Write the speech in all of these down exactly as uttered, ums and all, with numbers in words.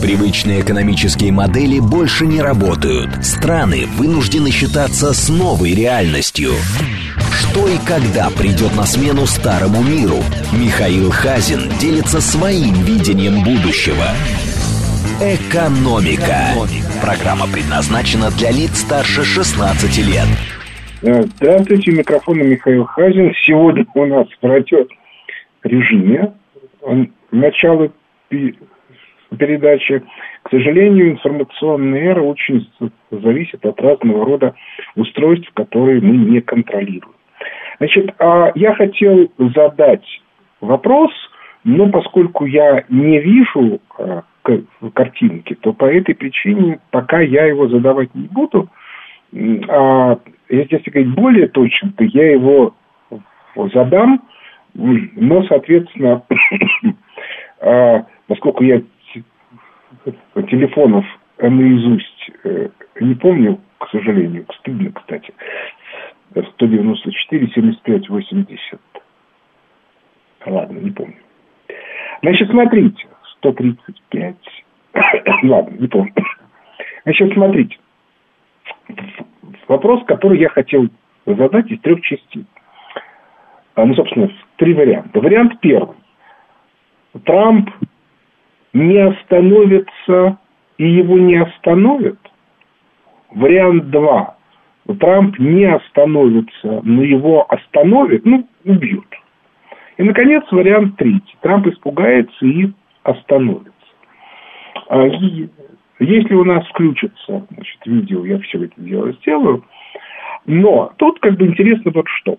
Привычные экономические модели больше не работают. Страны вынуждены считаться с новой реальностью. Что и когда придет на смену старому миру? Михаил Хазин делится своим видением будущего. Экономика. Программа предназначена для лиц старше шестнадцати лет. Здравствуйте, у микрофона Михаил Хазин. Сегодня у нас в радиорежиме начало передачи. К сожалению, информационная эра очень зависит от разного рода устройств, которые мы не контролируем. Значит, я хотел задать вопрос, но поскольку я не вижу картинки, то по этой причине пока я его задавать не буду. А если говорить более точно, то я его задам, но, соответственно, поскольку я телефонов наизусть не помню, к сожалению, стыдно, кстати, сто девяносто четыре семьдесят пять восемьдесят. Ладно, не помню. Значит, смотрите, сто тридцать пять, ладно, не помню. Значит, смотрите, вопрос, который я хотел задать, из трех частей. Ну, собственно, три варианта. Вариант первый. Трамп не остановится, и его не остановят. Вариант два. Трамп не остановится, но его остановят, ну, убьют. И, наконец, вариант третий. Трамп испугается и остановится. И если у нас включится, значит, видео, я все это дело сделаю. Но тут как бы интересно вот что.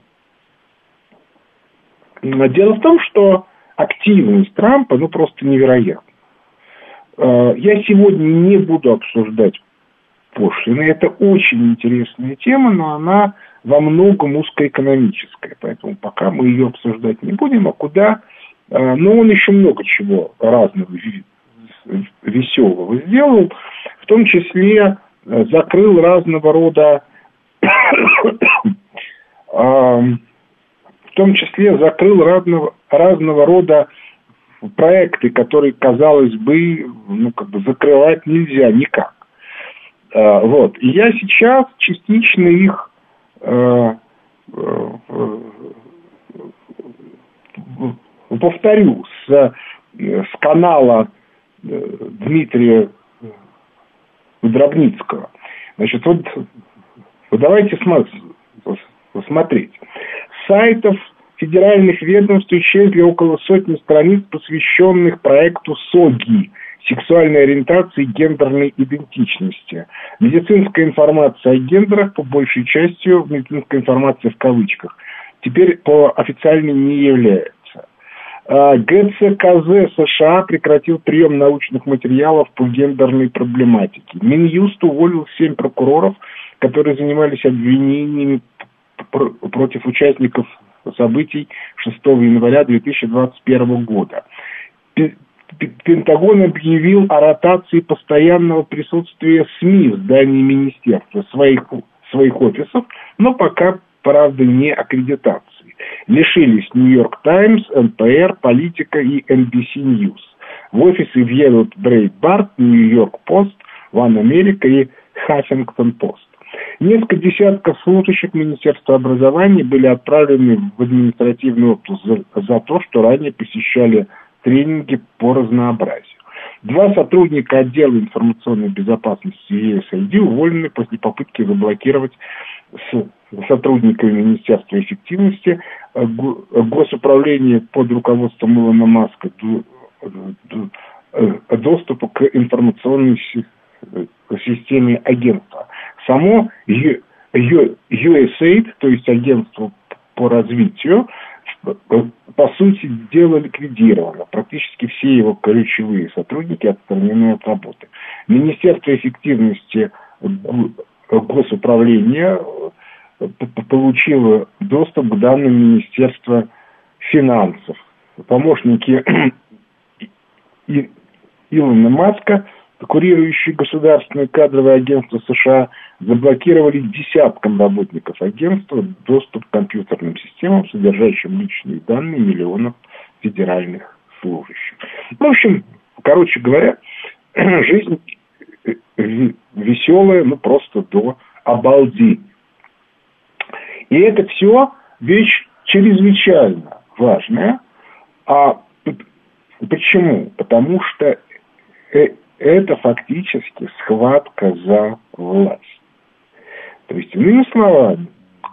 Дело в том, что активность Трампа, ну, просто невероятна. Я сегодня не буду обсуждать пошлины. Это очень интересная тема, но она во многом узкоэкономическая. Поэтому пока мы ее обсуждать не будем. А куда? Но он еще много чего разного веселого сделал. В том числе закрыл разного рода... в том числе закрыл разного, разного рода проекты, которые, казалось бы, ну, как бы закрывать нельзя никак. А, вот. И я сейчас частично их э, э, повторю с, с канала Дмитрия Дробницкого. Значит, вот, вот давайте смотреть. С сайтов федеральных ведомств исчезли около сотни страниц, посвященных проекту СОГИ – сексуальной ориентации и гендерной идентичности. Медицинская информация о гендерах, по большей части, медицинская информация в кавычках, теперь по официальной не является. ГЦКЗ США прекратил прием научных материалов по гендерной проблематике. Минюст уволил семь прокуроров, которые занимались обвинениями против участников событий шестого января две тысячи двадцать первого года. Пентагон объявил о ротации постоянного присутствия СМИ в здании министерства, своих, своих офисов, но пока, правда, не аккредитации. Лишились Нью-Йорк Таймс, эн пэ эр, Политика и эн би си News. В офисы въедут Брейтбарт, Нью-Йорк Пост, One America и Хаффингтон Пост. Несколько десятков служащих Министерства образования были отправлены в административный отпуск за, за то, что ранее посещали тренинги по разнообразию. Два сотрудника отдела информационной безопасности ю эс эй ди уволены после попытки заблокировать с сотрудниками Министерства эффективности госуправления под руководством Илона Маска доступа к информационной системе агентства. Само ю эс эй ай ди, то есть агентство по развитию, по сути дела ликвидировано. Практически все его ключевые сотрудники отстранены от работы. Министерство эффективности госуправления получило доступ к данным Министерства финансов. Помощники Илона Маска, курирующие государственное кадровое агентство США, заблокировали десяткам работников агентства доступ к компьютерным системам, содержащим личные данные миллионов федеральных служащих. В общем, короче говоря, жизнь веселая, ну просто до обалдения. И это все вещь чрезвычайно важная. А почему? Потому что это фактически схватка за власть. То есть, иными словами,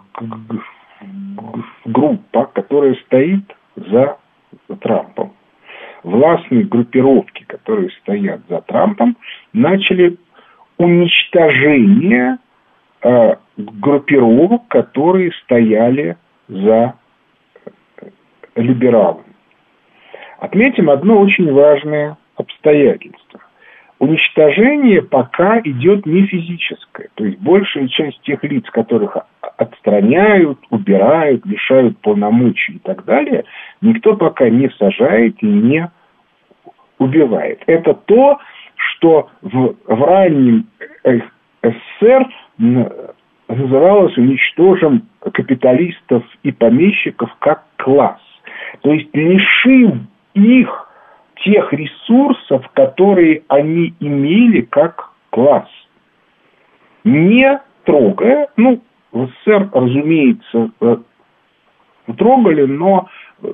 группа, которая стоит за Трампом, властные группировки, которые стоят за Трампом, начали уничтожение э, группировок, которые стояли за либералами. Отметим одно очень важное обстоятельство. Уничтожение пока идет не физическое. То есть большая часть тех лиц, которых отстраняют, убирают, лишают полномочий и так далее, никто пока не сажает и не убивает. Это то, что в, в раннем СССР называлось «уничтожим капиталистов и помещиков как класс». То есть лишим их тех ресурсов, которые они имели как класс. Не трогая, ну, в СССР, разумеется, трогали, но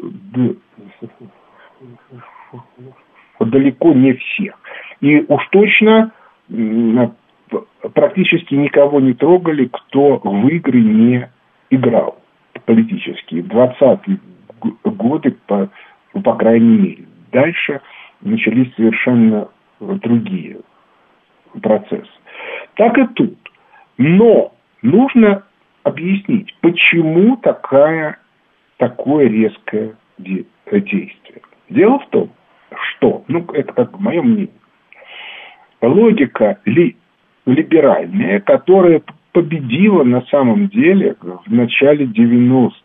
далеко не всех. И уж точно практически никого не трогали, кто в игры не играл политические. двадцатые годы, по, по крайней мере. Дальше начались совершенно другие процессы. Так и тут. Но нужно объяснить, почему такая, такое резкое действие. Дело в том, что, ну, это как мое мнение, логика ли, либеральная, которая победила на самом деле в начале девяностых.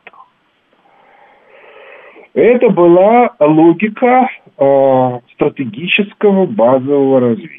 Это была логика э, стратегического базового развития.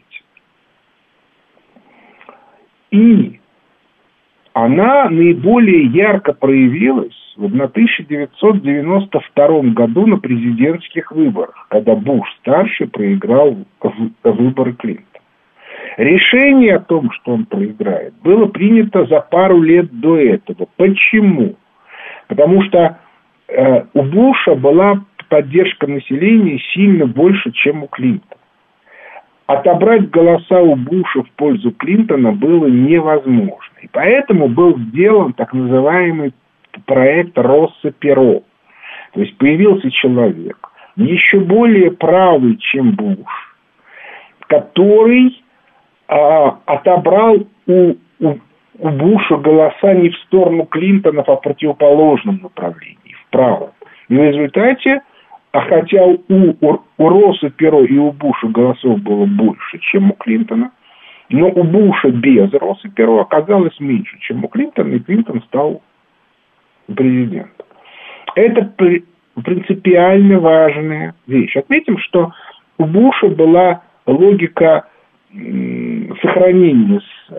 И она наиболее ярко проявилась в тысяча девятьсот девяносто втором году на президентских выборах, когда Буш-старший проиграл выборы Клинтона. Решение о том, что он проиграет, было принято за пару лет до этого. Почему? Потому что э, у Буша была поддержка населения сильно больше, чем у Клинтона. Отобрать голоса у Буша в пользу Клинтона было невозможно. И поэтому был сделан так называемый проект Росса-Перо. То есть появился человек, еще более правый, чем Буш, который а, отобрал у, у, у Буша голоса не в сторону Клинтона, а в противоположном направлении, вправо. И в результате, а хотя у, у, у Росса-Перо и у Буша голосов было больше, чем у Клинтона, но у Буша без Росса-Перо оказалось меньше, чем у Клинтона, и Клинтон стал президентом. Это принципиально важная вещь. Отметим, что у Буша была логика сохранения СССР.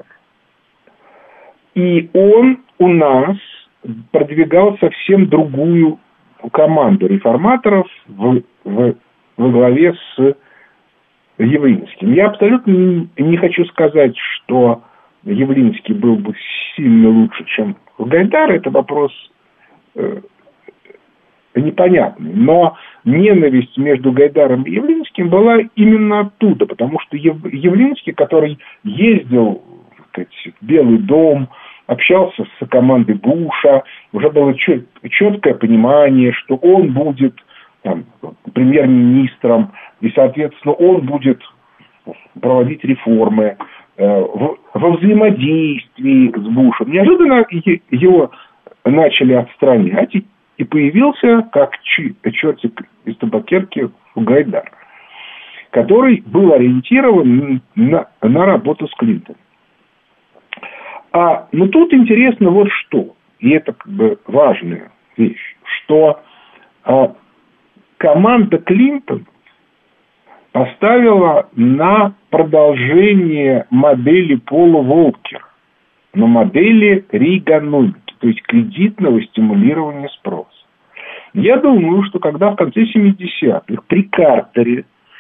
И он у нас продвигал совсем другую команду реформаторов в, в, во главе с Явлинским. Я абсолютно не, не хочу сказать, что Явлинский был бы сильно лучше, чем Гайдар. Это вопрос э, непонятный. Но ненависть между Гайдаром и Явлинским была именно оттуда. Потому что Яв, Явлинский, который ездил, так сказать, в Белый дом, общался с командой Буша, уже было чет, четкое понимание, что он будет там, премьер-министром, и, соответственно, он будет проводить реформы э, в, во взаимодействии с Бушем. Неожиданно его начали отстранять, и, и появился, как чертик из табакерки, Гайдар, который был ориентирован на, на работу с Клинтоном. А, но тут интересно вот что, и это как бы важная вещь, что а, команда Клинтона поставила на продолжение модели Пола Волкера, на модели Рейганомики, то есть кредитного стимулирования спроса. Я думаю, что когда в конце семидесятых при Картере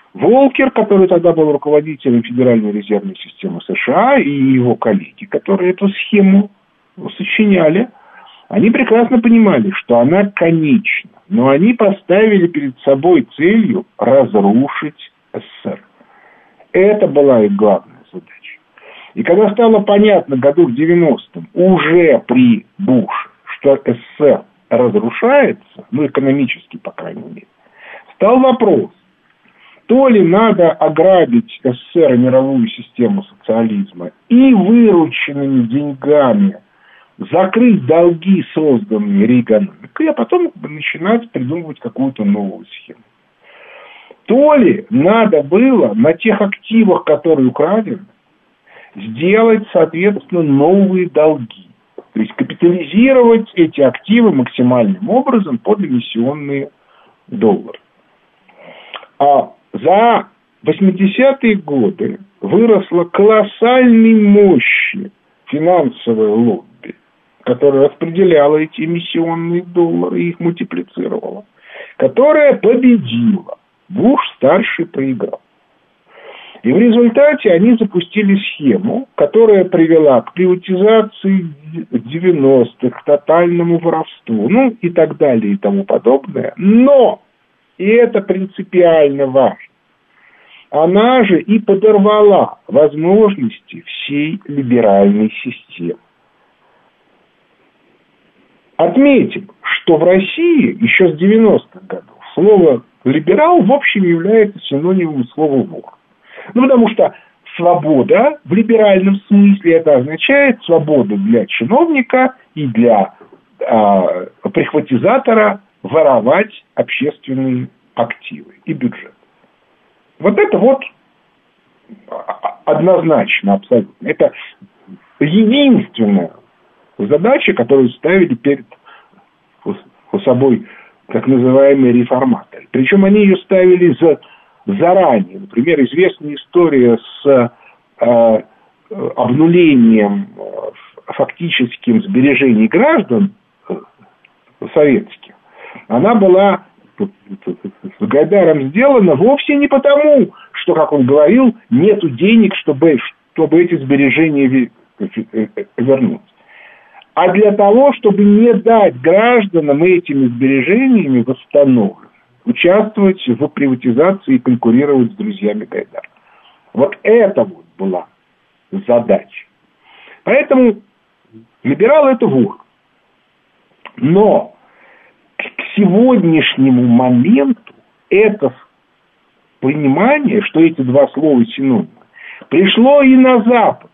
Волкер, который тогда был руководителем Федеральной резервной системы США, и его коллеги, которые эту схему сочиняли, они прекрасно понимали, что она конечна, но они поставили перед собой целью разрушить СССР. Это была их главная задача. И когда стало понятно году в девяностом, уже при Буше, что СССР разрушается, ну, экономически, по крайней мере, стал вопрос, то ли надо ограбить СССР и мировую систему социализма и вырученными деньгами закрыть долги, созданные реэкономикой, а потом начинать придумывать какую-то новую схему. То ли надо было на тех активах, которые украдены, сделать, соответственно, новые долги. То есть капитализировать эти активы максимальным образом под эмиссионные доллары. А за восьмидесятые годы выросло колоссальной мощи финансовое лобби, которое распределяло эти эмиссионные доллары и их мультиплицировало, которое победило. Буш-старший проиграл. И в результате они запустили схему, которая привела к приватизации девяностых, к тотальному воровству, ну и так далее и тому подобное. Но, и это принципиально важно, она же и подорвала возможности всей либеральной системы. Отметим, что в России еще с девяностых годов слово «либерал» в общем является синонимом слова «вор». Ну, потому что свобода в либеральном смысле это означает свободу для чиновника и для э, прихватизатора воровать общественные активы и бюджет. Вот это вот однозначно, абсолютно. Это единственная задача, которую ставили перед собой так называемые реформаторы. Причем они ее ставили за, заранее. Например, известная история с э, обнулением э, фактическим сбережений граждан э, советских. Она была с Гайдаром сделана вовсе не потому, что, как он говорил, нету денег, чтобы, чтобы эти сбережения вернуть. А для того, чтобы не дать гражданам этими сбережениями восстановленными участвовать в приватизации и конкурировать с друзьями Гайдара. Вот это вот была задача. Поэтому либерал – это вор. Но к сегодняшнему моменту это понимание, что эти два слова синонимы, пришло и на Запад.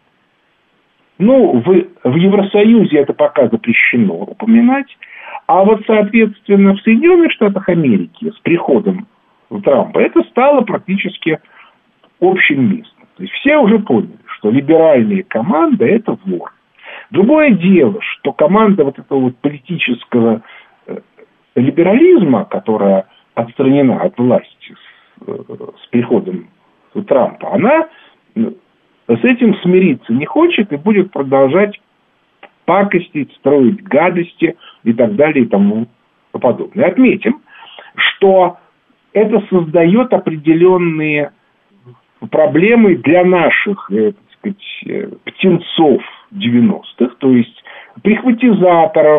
Ну, в, в Евросоюзе это пока запрещено упоминать, а вот, соответственно, в Соединенных Штатах Америки с приходом Трампа это стало практически общим местом. То есть все уже поняли, что либеральная команда – это вор. Другое дело, что команда вот этого вот политического либерализма, которая отстранена от власти с, с приходом Трампа, она с этим смириться не хочет и будет продолжать пакостить, строить гадости и так далее и тому подобное. Отметим, что это создает определенные проблемы для наших, так сказать, птенцов девяностых, то есть прихватизаторов,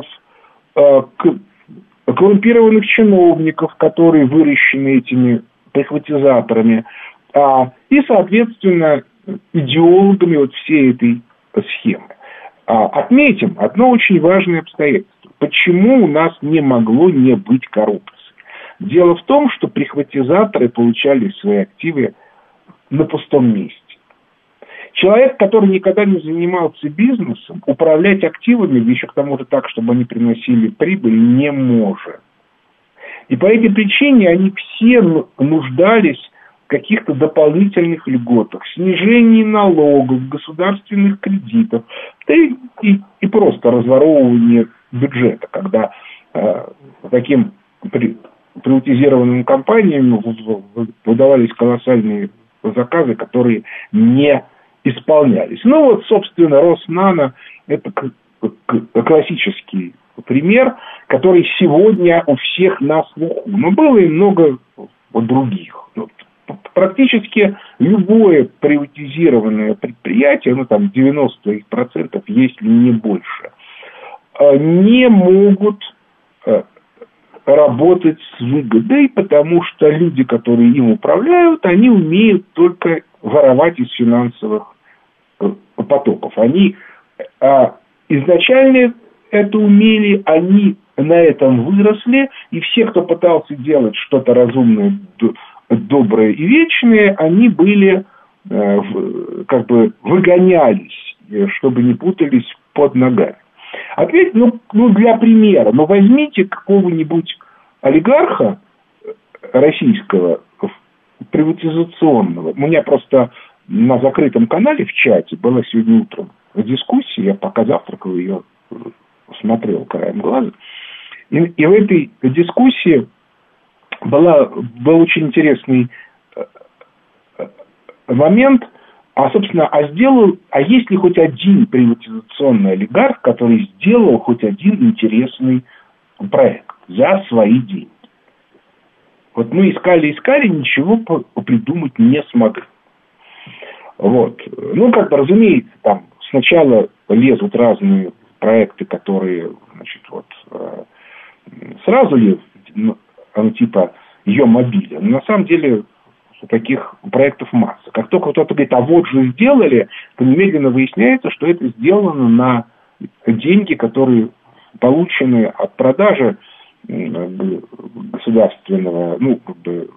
коррумпированных чиновников, которые выращены этими прихватизаторами, и, соответственно, идеологами вот всей этой схемы. Отметим одно очень важное обстоятельство. Почему у нас не могло не быть коррупции? Дело в том, что прихватизаторы получали свои активы на пустом месте. Человек, который никогда не занимался бизнесом, управлять активами, еще к тому же так, чтобы они приносили прибыль, не может. И по этой причине они все нуждались в каких-то дополнительных льготах, снижении налогов, государственных кредитов, да и, и, и просто разворовывании бюджета, когда э, таким при, приватизированным компаниям выдавались колоссальные заказы, которые не исполнялись. Ну вот, собственно, Роснано – это классический пример, который сегодня у всех на слуху. Но было и много вот других. Вот, практически любое приватизированное предприятие, ну там девяносто процентов, если не больше, не могут работать с выгодой, потому что люди, которые им управляют, они умеют только воровать из финансовых потоков. Они а, изначально это умели, они на этом выросли, и все, кто пытался делать что-то разумное, доброе и вечное, они были, э, как бы выгонялись, чтобы не путались под ногами. Ответь, ну, ну, для примера, ну, возьмите какого-нибудь олигарха российского, приватизационного. У меня просто на закрытом канале в чате была сегодня утром дискуссия, я пока завтракал, ее смотрел краем глаза. И, и в этой дискуссии была, был очень интересный момент. А, собственно, а сделал, а есть ли хоть один приватизационный олигарх, который сделал хоть один интересный проект за свои деньги? Вот мы искали, искали, ничего придумать не смогли. Вот. Ну, как бы, разумеется, там сначала лезут разные проекты, которые, значит, вот, сразу ли, ну, типа, ее мобиля. Но на самом деле таких проектов масса. Как только кто-то говорит, а вот же сделали, то немедленно выясняется, что это сделано на деньги, которые получены от продажи государственного, ну, как бы,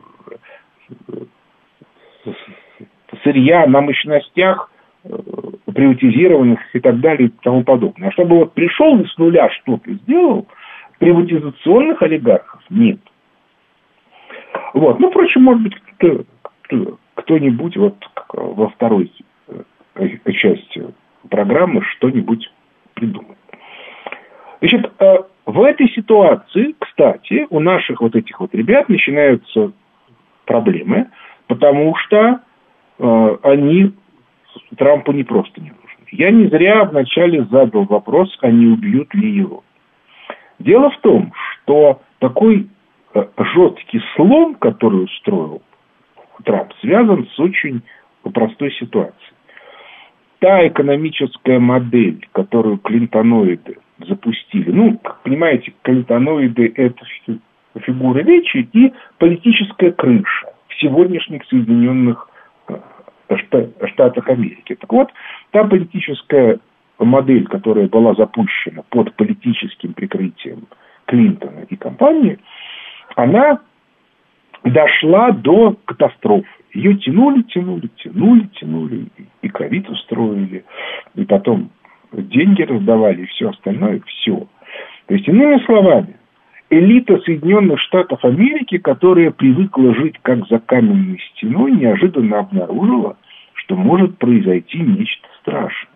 сырья на мощностях, приватизированных и так далее и тому подобное. А чтобы вот пришел и с нуля что-то сделал, приватизационных олигархов нет. Вот. Ну, впрочем, может быть, кто, кто, кто-нибудь вот во второй части программы что-нибудь придумает. Значит, в этой ситуации, кстати, у наших вот этих вот ребят начинаются проблемы, потому что э, они Трампу не просто не нужны. Я не зря вначале задал вопрос, а не убьют ли его. Дело в том, что такой э, жесткий слом, который устроил Трамп, связан с очень простой ситуацией. Та экономическая модель, которую клинтоноиды запустили, ну, как понимаете, клинтоноиды – это фигура речи и политическая крыша в сегодняшних Соединенных Штатах Америки. Так вот, та политическая модель, которая была запущена под политическим прикрытием Клинтона и компании, она дошла до катастрофы. Ее тянули, тянули, тянули, тянули, и ковид устроили, и потом деньги раздавали, и все остальное, все. То есть, иными словами, элита Соединенных Штатов Америки, которая привыкла жить как за каменной стеной, неожиданно обнаружила, что может произойти нечто страшное.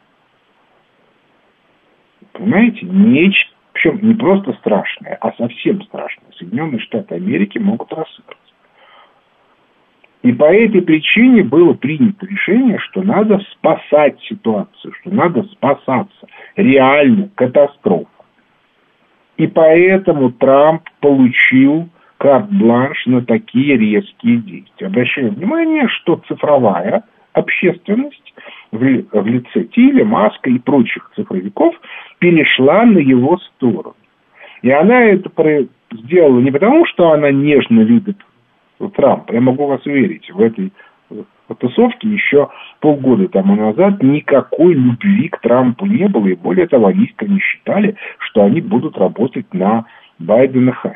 Понимаете? Нечто, причем не просто страшное, а совсем страшное. Соединенные Штаты Америки могут рассыпаться. И по этой причине было принято решение, что надо спасать ситуацию, что надо спасаться. Реально катастрофа. И поэтому Трамп получил карт-бланш на такие резкие действия. Обращаю внимание, что цифровая общественность в лице Тиля, Маска и прочих цифровиков перешла на его сторону. И она это сделала не потому, что она нежно любит Трампа. Я могу вас уверить, в этой тусовке еще полгода тому назад никакой любви к Трампу не было. И более того, они искренне считали, что они будут работать на Байдена-Харрис.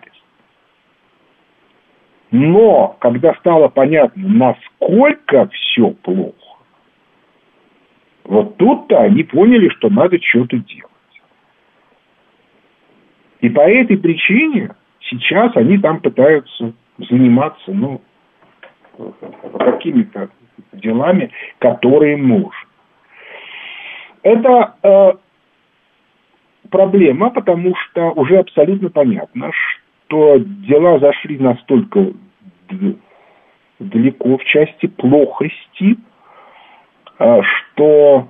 Но, когда стало понятно, насколько все плохо, вот тут-то они поняли, что надо что-то делать. И по этой причине сейчас они там пытаются заниматься, ну, какими-то делами, которые можно. Это э, проблема, потому что уже абсолютно понятно, что дела зашли настолько далеко в части плохости, э, что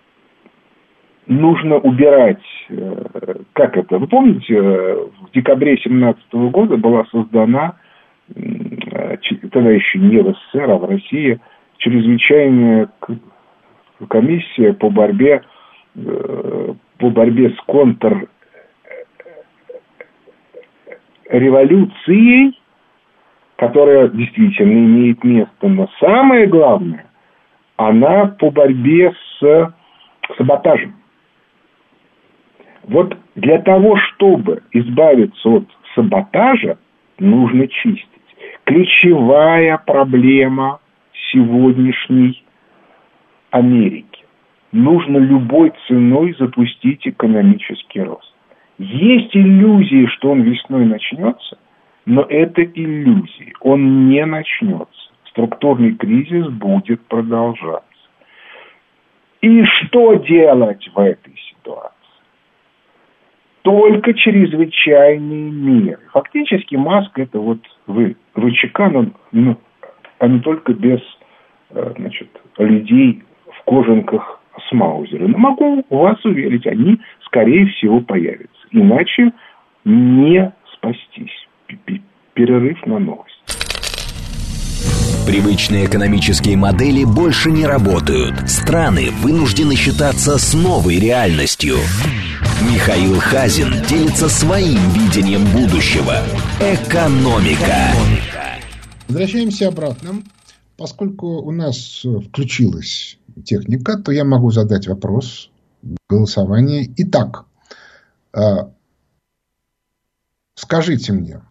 нужно убирать, э, как это, вы помните, в декабре две тысячи семнадцатого года была создана тогда еще не в СССР, а в России, чрезвычайная комиссия по борьбе, по борьбе с контрреволюцией, которая действительно имеет место, но самое главное, она по борьбе с саботажем. Вот для того, чтобы избавиться от саботажа, нужно чистить. Ключевая проблема сегодняшней Америки. Нужно любой ценой запустить экономический рост. Есть иллюзии, что он весной начнется, но это иллюзии. Он не начнется. Структурный кризис будет продолжаться. И что делать в этой ситуации? Только чрезвычайные меры. Фактически Маск это вот вы, ВЧК, но, но, а не только без, значит, людей в кожанках с маузером. Но могу вас уверить, они, скорее всего, появятся. Иначе не спастись. Перерыв на новость. Привычные экономические модели больше не работают. Страны вынуждены считаться с новой реальностью. Михаил Хазин делится своим видением будущего. Экономика. Возвращаемся обратно. Поскольку у нас включилась техника, то я могу задать вопрос голосования. Итак, скажите мне,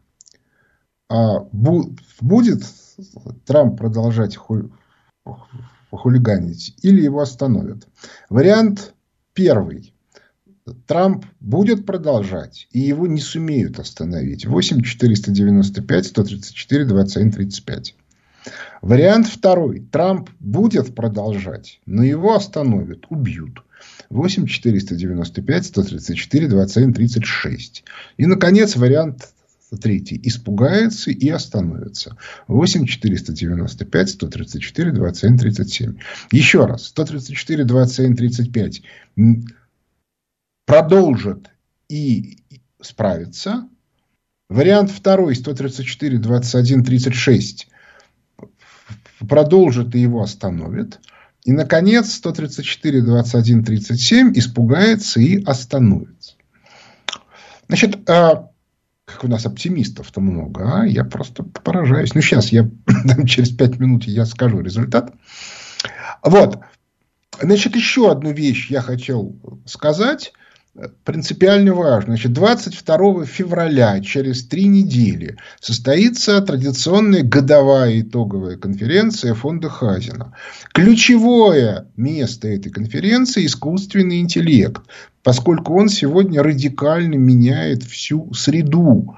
будет Трамп продолжать ху... хулиганить или его остановят? Вариант первый. Трамп будет продолжать, и его не сумеют остановить. восемь четыреста девяносто пять сто тридцать четыре двадцать один тридцать пять. Вариант второй. Трамп будет продолжать, но его остановят, убьют. восемь четыреста девяносто пять сто тридцать четыре двадцать один тридцать шесть. И, наконец, вариант третий. Испугается и остановится. восемь четыреста девяносто пять сто тридцать четыре двадцать один тридцать семь. Еще раз. сто тридцать четыре двадцать один тридцать пять продолжит и справится. Вариант второй. сто тридцать четыре двадцать один тридцать шесть продолжит и его остановит. И, наконец, сто тридцать четыре двадцать один тридцать семь испугается и остановится. Значит, как у нас оптимистов-то много, а? Я просто поражаюсь. Ну, сейчас я через пять минут я скажу результат. Вот. Значит, еще одну вещь я хотел сказать. Принципиально важно. Значит, двадцать второго февраля, через три недели, состоится традиционная годовая итоговая конференция фонда Хазина. Ключевое место этой конференции – искусственный интеллект, поскольку он сегодня радикально меняет всю среду,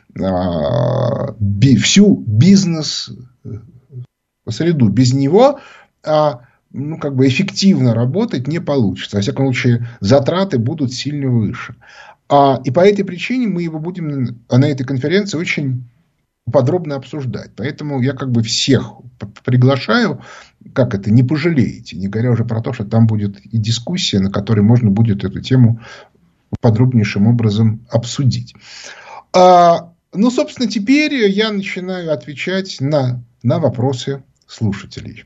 всю бизнес-среду. Без него ну, как бы эффективно работать не получится. Во всяком случае, затраты будут сильно выше. А, и по этой причине мы его будем на этой конференции очень подробно обсуждать. Поэтому я как бы всех приглашаю, как это, не пожалеете. Не говоря уже про то, что там будет и дискуссия, на которой можно будет эту тему подробнейшим образом обсудить. А, ну, собственно, теперь я начинаю отвечать на, на вопросы слушателей.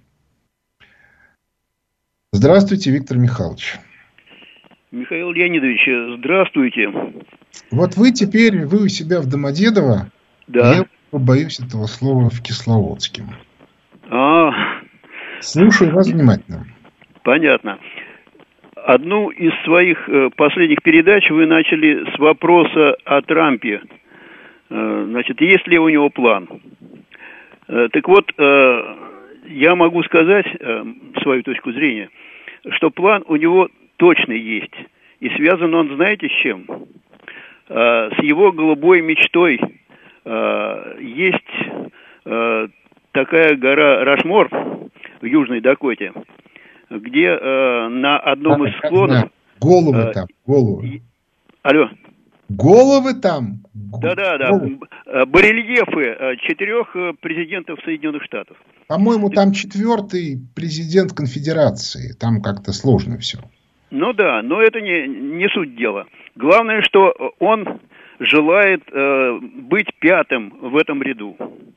Здравствуйте, Виктор Михайлович. Михаил Леонидович, здравствуйте. Вот вы теперь, вы у себя в Домодедово. Да. Я боюсь этого слова в Кисловодске. А. Слушаю вас внимательно. Понятно. Одну из своих последних передач вы начали с вопроса о Трампе. Значит, есть ли у него план? Так вот, я могу сказать свою точку зрения, что план у него точно есть. И связан он, знаете, с чем? С его голубой мечтой. Есть такая гора Рашмор в Южной Дакоте, где на одном из склонов... Головы там, головы. Алло. Головы там? Да-да-да. Барельефы четырех президентов Соединенных Штатов. По-моему, там четвертый президент конфедерации. Там как-то сложно все. Ну да, но это не, не суть дела. Главное, что он желает э, быть пятым в этом ряду.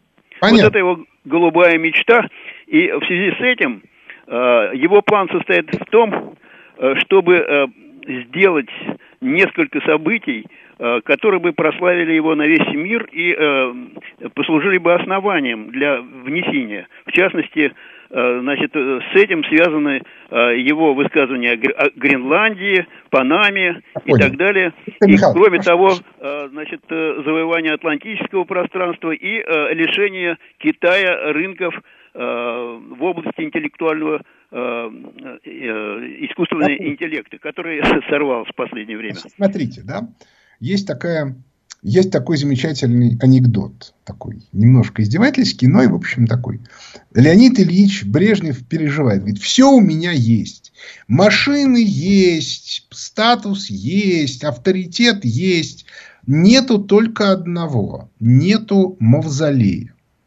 Вот это его голубая мечта. И в связи с этим его план состоит в том, чтобы сделать несколько событий, которые бы прославили его на весь мир и послужили бы основанием для внесения. В частности, значит, с этим связаны его высказывания о Гренландии, Панаме и так далее. И, кроме того, значит, завоевание Атлантического пространства и лишение Китая рынков в области интеллектуального искусственного интеллекта, который сорвался в последнее время. Смотрите, да, есть такая, есть такой замечательный анекдот, такой немножко издевательский, но и в общем такой. Леонид Ильич Брежнев переживает, говорит: все у меня есть, машины есть, статус есть, авторитет есть, нету только одного, нету мавзолея.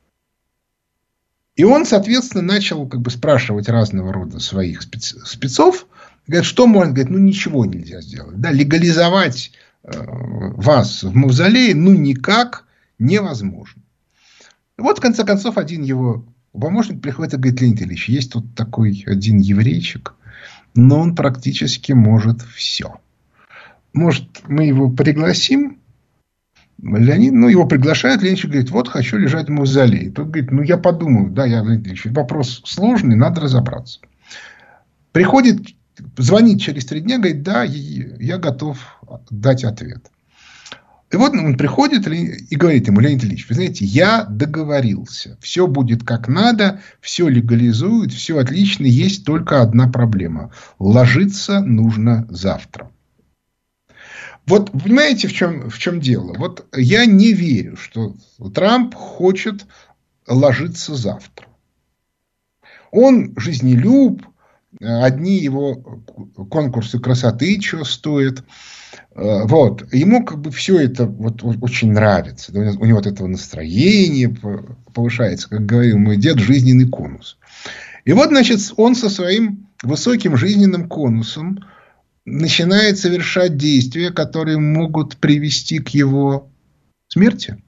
И он, соответственно, начал как бы спрашивать разного рода своих спец, спецов. Говорит, что можно? Говорит, ну ничего нельзя сделать. Да, легализовать э, вас в мавзолее ну никак невозможно. И вот в конце концов один его помощник приходит и говорит: Леонид Ильич, есть тут такой один еврейчик, но он практически может все. Может, мы его пригласим? Леонид, ну, его приглашают, Леонид говорит: вот, хочу лежать в мавзолее. Тот говорит: ну, я подумаю, да, я, Леонид Ильич, вопрос сложный, надо разобраться. Приходит, звонит через три дня, говорит: да, я готов дать ответ. И вот он приходит и говорит ему: Леонид Ильич, вы знаете, я договорился, все будет как надо, все легализуют, все отлично, есть только одна проблема. Ложиться нужно завтра. Вот понимаете, в чем, в чем дело? Вот я не верю, что Трамп хочет ложиться завтра. Он жизнелюб, одни его конкурсы красоты что стоят. Вот. Ему как бы все это вот очень нравится. У него от этого настроение повышается, как говорил мой дед, жизненный конус. И вот, значит, он со своим высоким жизненным конусом начинает совершать действия, которые могут привести к его смерти.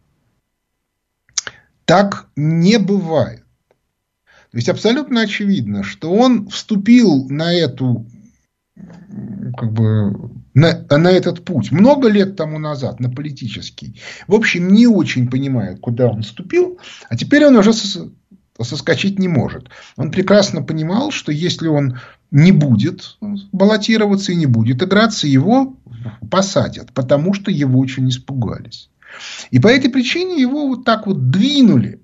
Так не бывает. То есть абсолютно очевидно, что он вступил на эту, как бы, на, на этот путь много лет тому назад, на политический. В общем, не очень понимает, куда он вступил, а теперь он уже соскочить не может. Он прекрасно понимал, что если он не будет баллотироваться и не будет играться, его посадят, потому что его очень испугались. И по этой причине его вот так вот двинули.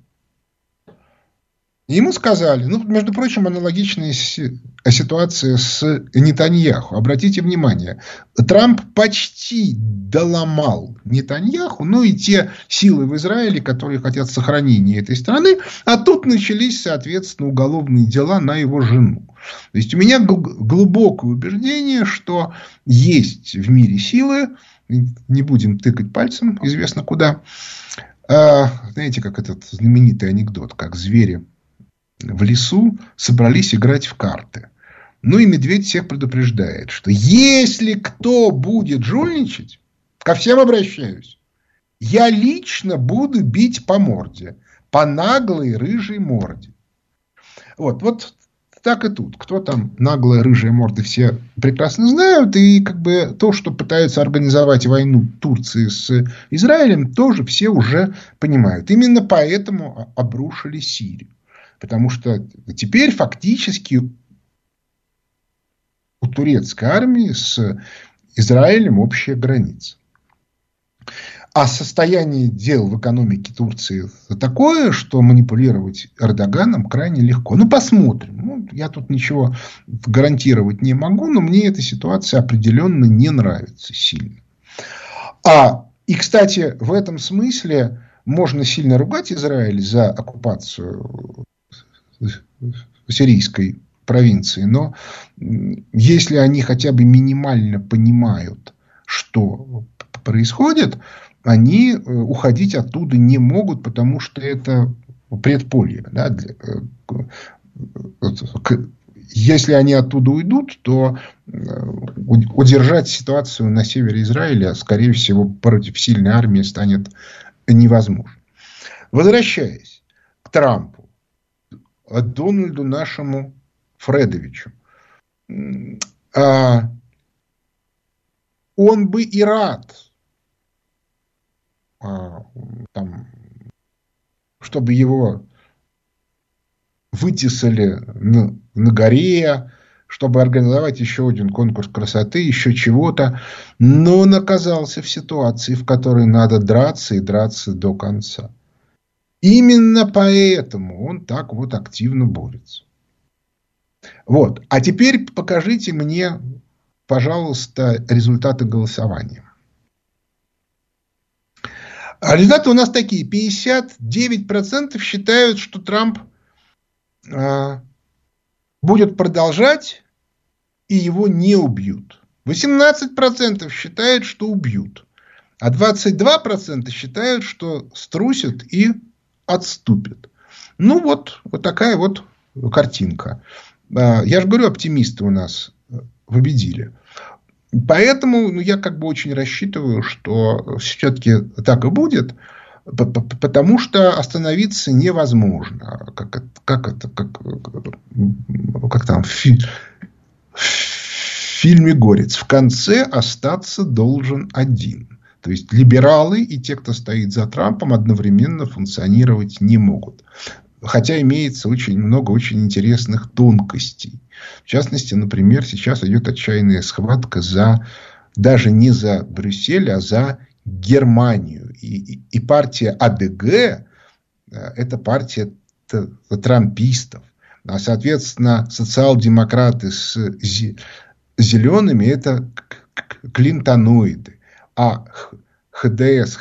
И ему сказали, ну, между прочим, аналогичная ситуация с Нетаньяху. Обратите внимание, Трамп почти доломал Нетаньяху, ну и те силы в Израиле, которые хотят сохранения этой страны, а тут начались, соответственно, уголовные дела на его жену. То есть у меня глубокое убеждение, что есть в мире силы, не будем тыкать пальцем, известно куда. А, знаете, как этот знаменитый анекдот, как звери в лесу собрались играть в карты. Ну и медведь всех предупреждает, что если кто будет жульничать, ко всем обращаюсь, я лично буду бить по морде, по наглой рыжей морде. Вот, вот так и тут. Кто там наглая рыжая морда, все прекрасно знают. И как бы то, что пытаются организовать войну Турции с Израилем, тоже все уже понимают. Именно поэтому обрушили Сирию. Потому что теперь фактически у турецкой армии с Израилем общая граница. А состояние дел в экономике Турции такое, что манипулировать Эрдоганом крайне легко. Ну, посмотрим. Ну, я тут ничего гарантировать не могу, но мне эта ситуация определенно не нравится сильно. А, и, кстати, в этом смысле можно сильно ругать Израиль за оккупацию сирийской провинции, но если они хотя бы минимально понимают, что происходит, они уходить оттуда не могут, потому что это предполье. Да? Если они оттуда уйдут, то удержать ситуацию на севере Израиля, скорее всего, против сильной армии станет невозможно. Возвращаясь. Трампу, Дональду нашему Фредовичу, он бы и рад, там, чтобы его вытесали на, на горе, чтобы организовать еще один конкурс красоты, еще чего-то. Но он оказался в ситуации, в которой надо драться и драться до конца. Именно поэтому он так вот активно борется. Вот. А теперь покажите мне, пожалуйста, результаты голосования. А результаты у нас такие. пятьдесят девять процентов считают, что Трамп э, будет продолжать, и его не убьют. восемнадцать процентов считают, что убьют. А двадцать два процента считают, что струсят и отступят. Ну, вот, вот такая вот картинка. Я же говорю, оптимисты у нас победили. Поэтому ну, я как бы очень рассчитываю, что все-таки так и будет, потому что остановиться невозможно. Как, как это, как, как там в, фи, в фильме «Горец». В конце остаться должен один. То есть либералы и те, кто стоит за Трампом, одновременно функционировать не могут. Хотя имеется очень много очень интересных тонкостей. В частности, например, сейчас идет отчаянная схватка за, даже не за Брюссель, а за Германию. И, и, и партия АДГ – это партия трампистов. А, соответственно, социал-демократы с зелеными – это клинтоноиды. А ХДС,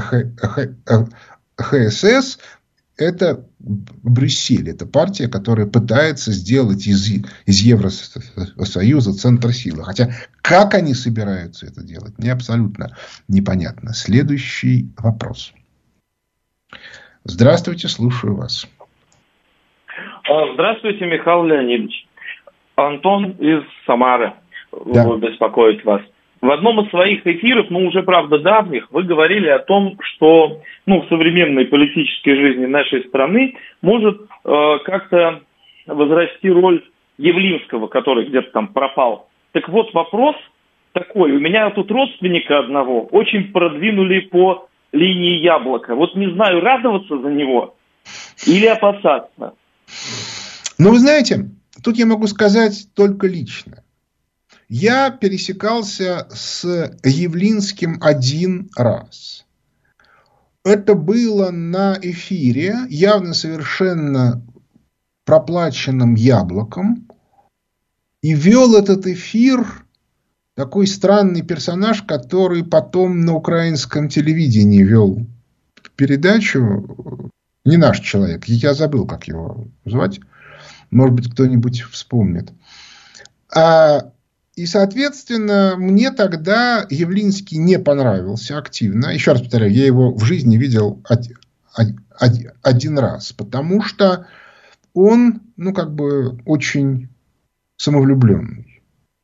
ХСС – это Брюссель. Это партия, которая пытается сделать из, из Евросоюза центр силы. Хотя, как они собираются это делать, мне абсолютно непонятно. Следующий вопрос. Здравствуйте, слушаю вас. Здравствуйте, Михаил Леонидович. Антон из Самары да. беспокоит вас. В одном из своих эфиров, ну, уже, правда, давних, вы говорили о том, что, ну, в современной политической жизни нашей страны может э, как-то возрасти роль Явлинского, который где-то там пропал. Так вот, вопрос такой. У меня тут родственника одного очень продвинули по линии Яблока. Вот не знаю, радоваться за него или опасаться. Ну, вы знаете, тут я могу сказать только лично. Я пересекался с Явлинским один раз. Это было на эфире, явно совершенно проплаченным Яблоком. И вел этот эфир такой странный персонаж, который потом на украинском телевидении вел передачу. Не наш человек, я забыл, как его звать. Может быть, кто-нибудь вспомнит. А... И, соответственно, мне тогда Явлинский не понравился активно. Еще раз повторяю, я его в жизни видел один, один, один раз. Потому что он, ну, как бы, очень самовлюбленный.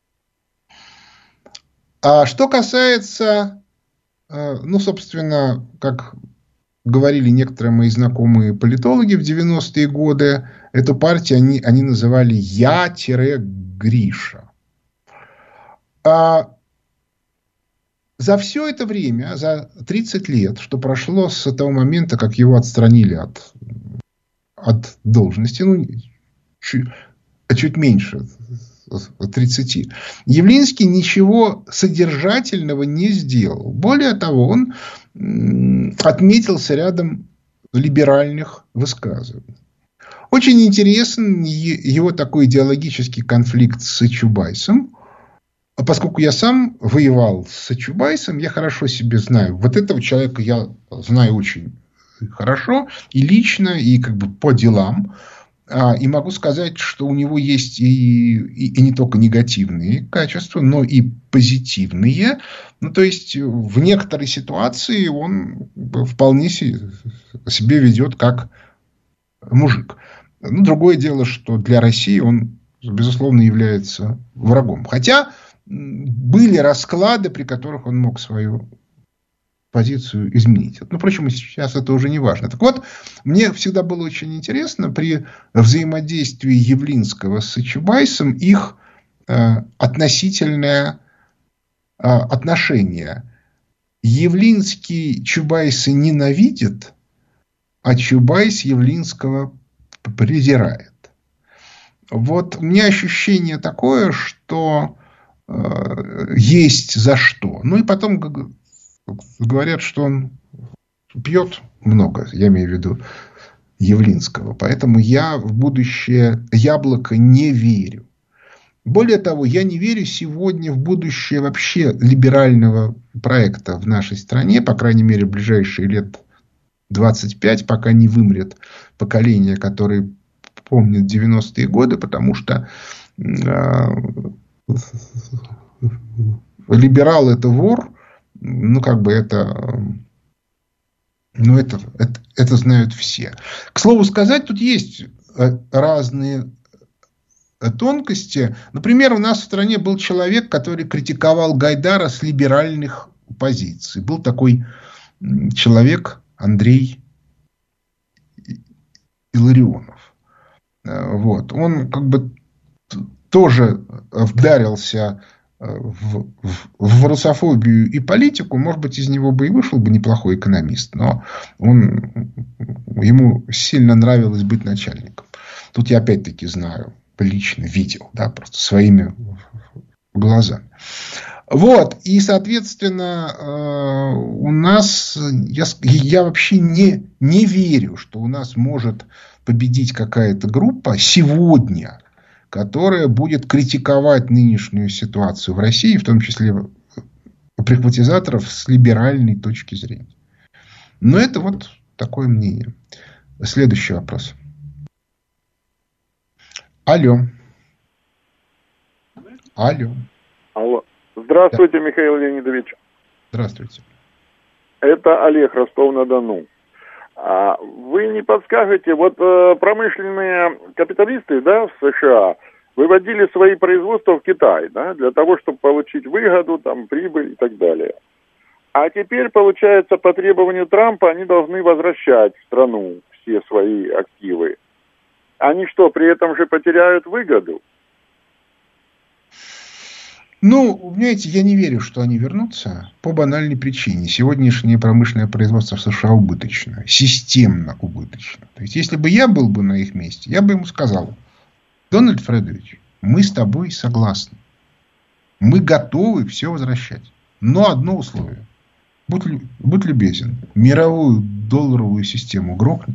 А что касается, ну, собственно, как говорили некоторые мои знакомые политологи в девяностые годы, эту партию они, они называли «Я-Гриша». А за все это время, за тридцать лет, что прошло с того момента, как его отстранили от, от должности, ну, чуть, чуть меньше тридцати, Явлинский ничего содержательного не сделал. Более того, он отметился рядом либеральных высказываний. Очень интересен его такой идеологический конфликт с Чубайсом. А поскольку я сам воевал с Чубайсом, я хорошо себе знаю. Вот этого человека я знаю очень хорошо. И лично, и как бы по делам. И могу сказать, что у него есть и, и, и не только негативные качества, но и позитивные. Ну, то есть, в некоторой ситуации он вполне себе ведет как мужик. Ну, другое дело, что для России он, безусловно, является врагом. Хотя были расклады, при которых он мог свою позицию изменить. Ну, впрочем, сейчас это уже не важно. Так вот, мне всегда было очень интересно при взаимодействии Явлинского с Чубайсом их э, относительное э, отношение. Явлинский Чубайса ненавидит, а Чубайс Явлинского презирает. Вот у меня ощущение такое, что э, есть за что. Ну и потом говорят, что он пьет много, я имею в виду Явлинского. Поэтому я в будущее Яблоко не верю. Более того, я не верю сегодня в будущее вообще либерального проекта в нашей стране, по крайней мере, в ближайшие лет двадцать пять, пока не вымрет поколение, которое помнит девяностые годы, потому что э, либерал это вор, ну как бы это, ну это, это, это знают все. К слову сказать, тут есть разные тонкости. Например, у нас в стране был человек, который критиковал Гайдара с либеральных позиций. Был такой человек Андрей Илларионов. Вот. Он как бы тоже вдарился в, в, в русофобию и политику. Может быть, из него бы и вышел бы неплохой экономист. Но он, ему сильно нравилось быть начальником. Тут я опять-таки знаю, лично видел, да, просто своими глазами. Вот, и, соответственно, у нас, я, я вообще не, не верю, что у нас может победить какая-то группа сегодня, которая будет критиковать нынешнюю ситуацию в России, в том числе прихватизаторов, с либеральной точки зрения. Но это вот такое мнение. Следующий вопрос. Алло. Алло. Алло. Здравствуйте, да. Михаил Леонидович. Здравствуйте. Это Олег, Ростов-на-Дону. А вы не подскажете, вот э, промышленные капиталисты, да, в США выводили свои производства в Китай, да, для того, чтобы получить выгоду, там, прибыль и так далее. А теперь, получается, по требованию Трампа они должны возвращать в страну все свои активы. Они что, при этом же потеряют выгоду? Ну, понимаете, я не верю, что они вернутся по банальной причине. Сегодняшнее промышленное производство в США убыточно. Системно убыточно. То есть, если бы я был бы на их месте, я бы ему сказал: Дональд Фредович, мы с тобой согласны. Мы готовы все возвращать. Но одно условие. Будь, будь любезен, мировую долларовую систему грохни.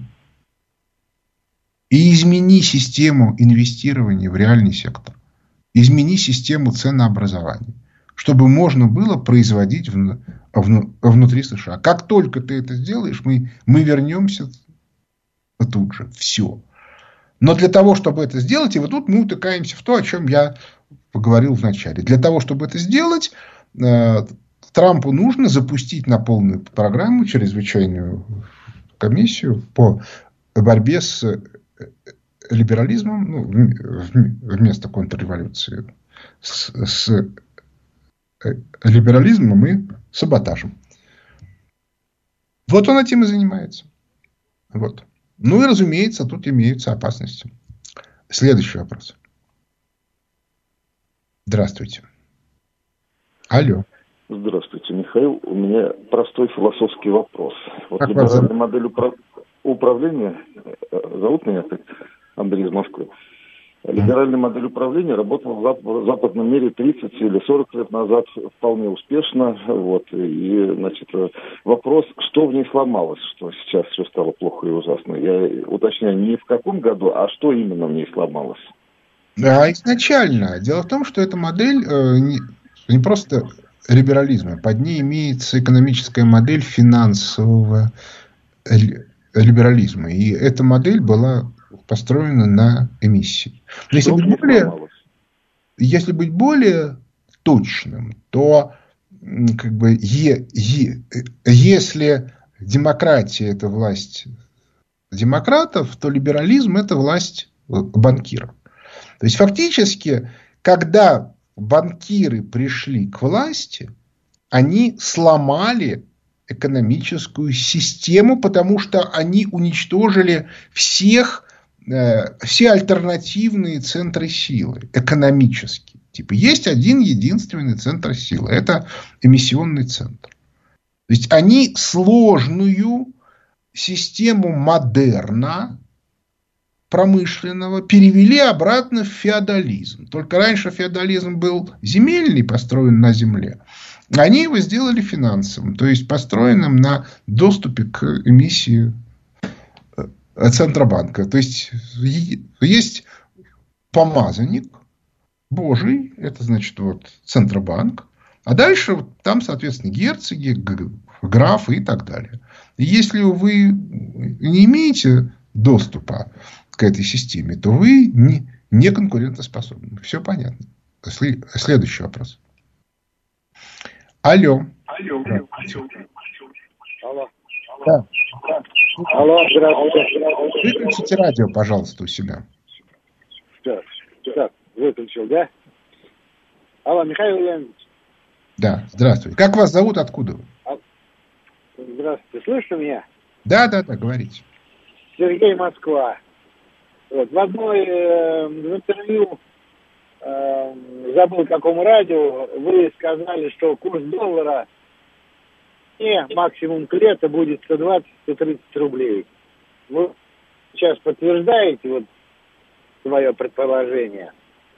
И измени систему инвестирования в реальный сектор. Измени систему ценообразования. Чтобы можно было производить в, в, внутри США. Как только ты это сделаешь, мы, мы вернемся тут же. Все. Но для того, чтобы это сделать, и вот тут мы утыкаемся в то, о чем я поговорил в начале. Для того, чтобы это сделать, э, Трампу нужно запустить на полную программу чрезвычайную комиссию по борьбе с либерализмом, ну, вместо контрреволюции, с, с либерализмом и саботажем. Вот он этим и занимается. Вот. Ну и, разумеется, тут имеются опасности. Следующий вопрос. Здравствуйте. Алло. Здравствуйте, Михаил. У меня простой философский вопрос. Вот как либеральная модель управ... управления, зовут меня так, Андрей из Москвы. Либеральная модель управления работала в западном мире тридцать или сорок лет назад вполне успешно. Вот. И, значит, вопрос, что в ней сломалось, что сейчас все стало плохо и ужасно. Я уточняю, не в каком году, а что именно в ней сломалось? Да, изначально. Дело в том, что эта модель э, не, не просто либерализма. Под ней имеется экономическая модель финансового либерализма. И эта модель была построена на эмиссии. Если быть, более, если быть более точным, то как бы, е, е, если демократия – это власть демократов, то либерализм – это власть банкиров. То есть, фактически, когда банкиры пришли к власти, они сломали экономическую систему, потому что они уничтожили всех, э, все альтернативные центры силы экономические. Типа есть один единственный центр силы. Это эмиссионный центр. То есть они сложную систему модерна промышленного перевели обратно в феодализм. Только раньше феодализм был земельный, построен на земле. Они его сделали финансовым, то есть построенным на доступе к эмиссии Центробанка. То есть есть помазанник Божий, это значит вот Центробанк, а дальше там, соответственно, герцоги, графы и так далее. И если вы не имеете доступа к этой системе, то вы не, не конкурентоспособны. Все понятно. Следующий вопрос. Алло. Алло. Да. Алло. Да. Алло, здравствуйте. Выключите радио, пожалуйста, у себя. Так, так, выключил, да? Алло, Михаил Леонидович. Да, здравствуйте. Как вас зовут, откуда вы? Здравствуйте, слышите меня? Да, да, да, говорите. Сергей, Москва. Вот, в одной э, в интервью, э, забыл какому радио, вы сказали, что курс доллара не максимум к лету будет сто двадцать - сто тридцать рублей. Вы сейчас подтверждаете вот свое предположение?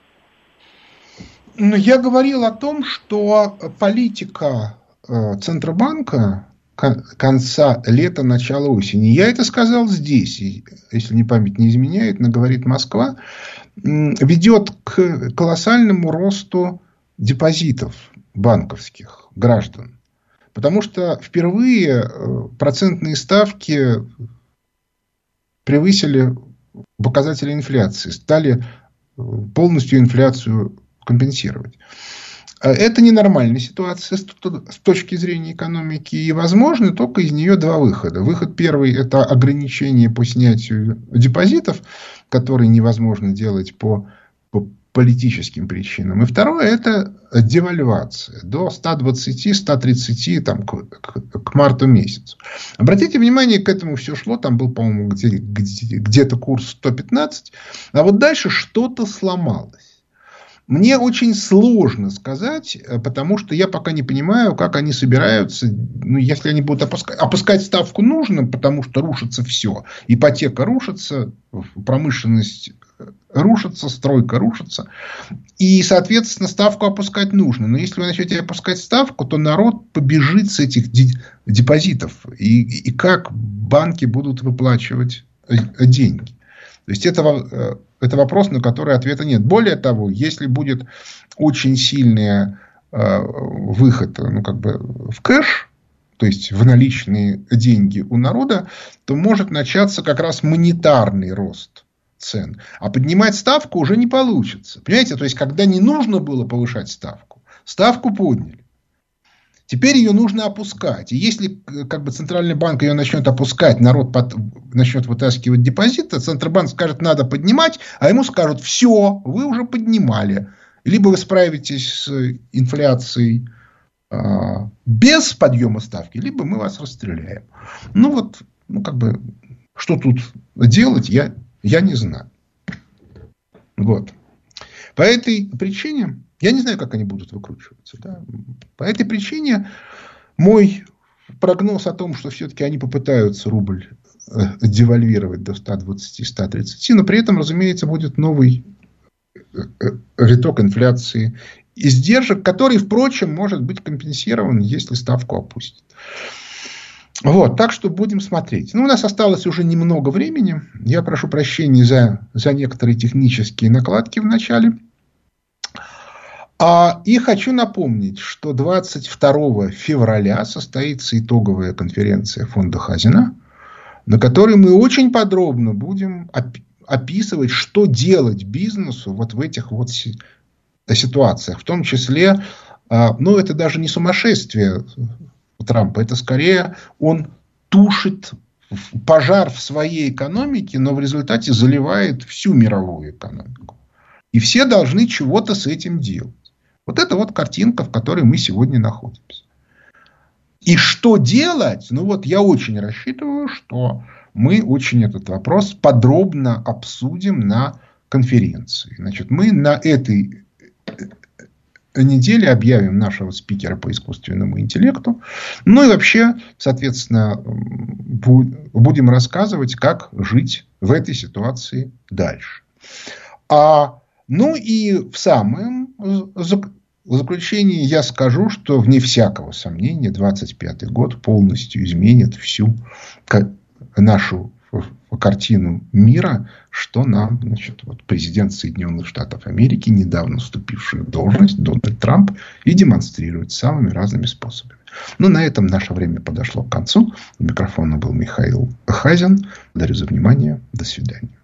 Ну, я говорил о том, что политика э, Центробанка конца лета, начала осени. Я это сказал здесь, если не память не изменяет, но говорит Москва, ведет к колоссальному росту депозитов банковских граждан. Потому что впервые процентные ставки превысили показатели инфляции, стали полностью инфляцию компенсировать. Это ненормальная ситуация с точки зрения экономики. И возможны только из нее два выхода. Выход первый – это ограничение по снятию депозитов, которые невозможно делать по, по политическим причинам. И второе – это девальвация до ста двадцати - ста тридцати там, к, к, к марту месяцу. Обратите внимание, к этому все шло. Там был, по-моему, где, где, где-то курс сто пятнадцать. А вот дальше что-то сломалось. Мне очень сложно сказать, потому что я пока не понимаю, как они собираются. Ну, если они будут опускать, опускать ставку нужно, потому что рушится все. Ипотека рушится, промышленность рушится, стройка рушится. И, соответственно, ставку опускать нужно. Но если вы начнете опускать ставку, то народ побежит с этих депозитов. И, и как банки будут выплачивать деньги. То есть, это, это вопрос, на который ответа нет. Более того, если будет очень сильный э, выход ну, как бы в кэш, то есть в наличные деньги у народа, то может начаться как раз монетарный рост цен. А поднимать ставку уже не получится. Понимаете, то есть, когда не нужно было повышать ставку, ставку подняли. Теперь ее нужно опускать. И если как бы, Центральный банк ее начнет опускать, народ под, начнет вытаскивать депозиты, Центробанк скажет, надо поднимать, а ему скажут, все, вы уже поднимали. Либо вы справитесь с инфляцией а, без подъема ставки, либо мы вас расстреляем. Ну вот, ну как бы, что тут делать, я, я не знаю. Вот. По этой причине... Я не знаю, как они будут выкручиваться. Да? По этой причине мой прогноз о том, что все-таки они попытаются рубль девальвировать до ста двадцати - ста тридцати, но при этом, разумеется, будет новый виток инфляции, издержек, который, впрочем, может быть компенсирован, если ставку опустят. Вот, так что будем смотреть. Ну, у нас осталось уже немного времени. Я прошу прощения за, за некоторые технические накладки в начале. И хочу напомнить, что двадцать второго февраля состоится итоговая конференция фонда Хазина, на которой мы очень подробно будем описывать, что делать бизнесу вот в этих вот ситуациях. В том числе, ну, это даже не сумасшествие Трампа, это скорее он тушит пожар в своей экономике, но в результате заливает всю мировую экономику. И все должны чего-то с этим делать. Вот это вот картинка, в которой мы сегодня находимся. И что делать? Ну вот я очень рассчитываю, что мы очень этот вопрос подробно обсудим на конференции. Значит, мы на этой неделе объявим нашего спикера по искусственному интеллекту. Ну и вообще, соответственно, будем рассказывать, как жить в этой ситуации дальше. А, ну и в самом заключении я скажу, что вне всякого сомнения двадцать пятый год полностью изменит всю нашу картину мира, что нам, значит, вот президент Соединенных Штатов Америки, недавно вступивший в должность, Дональд Трамп, и демонстрирует самыми разными способами. Ну, на этом наше время подошло к концу. У микрофона был Михаил Хазин. Благодарю за внимание. До свидания.